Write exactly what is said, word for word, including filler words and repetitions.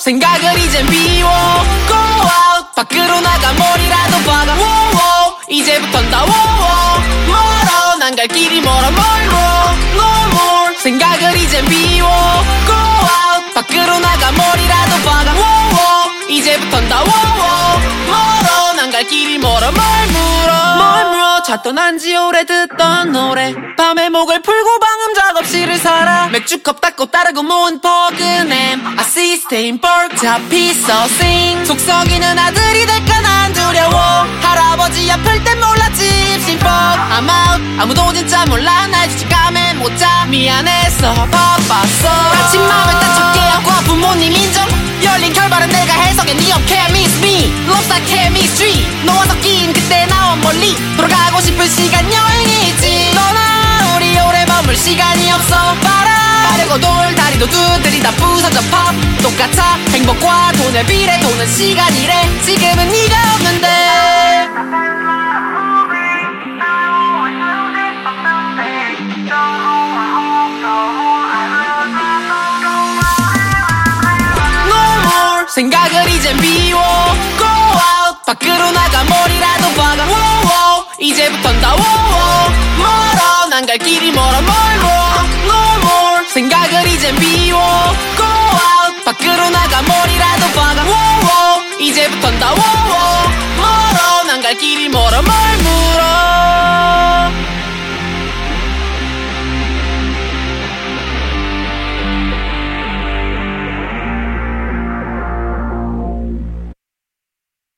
생각을 이젠 비워 Go out 밖으로 나가 머리라도 박아 wow, 이제부턴 다 wow, 멀어 난 갈 길이 멀어 멀어 No more 생각을 이젠 비워 Go out 밖으로 나가 머리라도 박아 wow, 이제부턴 다 wow, 멀어 난 갈 길이 멀어 멀물어 멀물어 차 떠난 지 오래 듣던 노래 밤에 목을 풀고 방음 작업실을 살아 맥주컵 닦고 따르고 모은 포근함 I see stain burg 잡히 써싱 속 썩이는 아들이 될까 난 두려워 할아버지 아플 땐 몰랐지 입신법 I'm out 아무도 진짜 몰라 날 주식감에 못 자 미안해서 바빴어 다친 마음을 따숩게 하고 부모님 인정 열린 결말은 내가 해석해 네 없게 miss me Looks like chemistry 너와 섞인 그때 나와 멀리 돌아가고 싶은 시간 여행이 있지 너나 우리 오래 머물 시간이 없어 봐라 빠르고 돌 다리도 두드리 다 부서져 pop 똑같아 행복과 돈을 비례 도는 시간이래 지금은 네가 없는데 생각을 이젠 비워 Go out 밖으로 나가 머리라도 박아 wow, 이제부턴 다 wow, 멀어 난 갈 길이 멀어 멀어 No more 생각을 이젠 비워 Go out 밖으로 나가 머리라도 박아 wow, 이제부턴 다 wow, 멀어 난 갈 길이 멀어 멀어